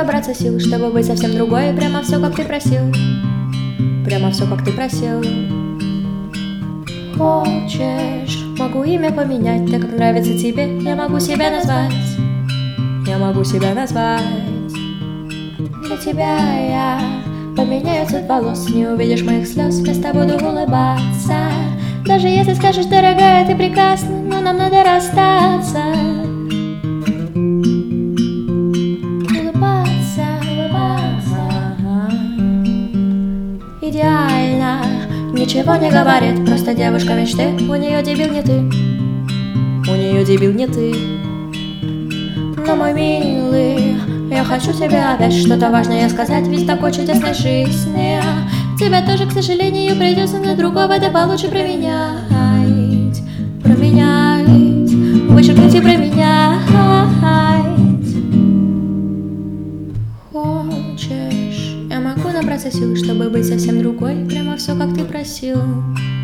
набраться сил, чтобы быть совсем другой. Прямо все, как ты просил. Прямо все, как ты просил. Хочешь, могу имя поменять, так как нравится тебе. Я могу себя назвать. Я могу себя назвать. Для тебя я поменяю цвет волос. Не увидишь моих слез, вместо буду улыбаться. Даже если скажешь, дорогая, ты прекрасна, но нам надо расстаться. Улыбаться, улыбаться. Идеально, ничего не говорит, просто девушка мечты. У нее дебил не ты. У нее дебил не ты. Но, мой милый, я хочу тебе опять что-то важное сказать, ведь в такой чудесной жизни тебя тоже, к сожалению, придется на другого, да получше променять. Променять, вычеркнуть и променять. Хочешь, я могу набраться сил, чтобы быть совсем другой. Прямо все, как ты просил.